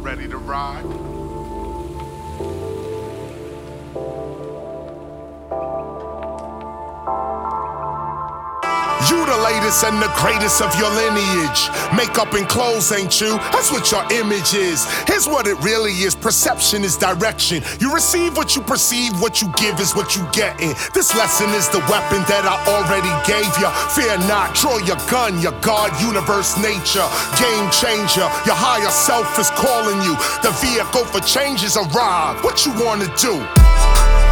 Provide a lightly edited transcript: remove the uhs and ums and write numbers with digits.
ready to ride? You the latest and the greatest of your lineage. Makeup and clothes ain't you, that's what your image is. Here's what it really is, perception is direction. You receive what you perceive, what you give is what you getting. This lesson is the weapon that I already gave ya. Fear not, draw your gun, your God, universe, nature. Game changer, your higher self is calling you. The vehicle for change is arrived. What you wanna do?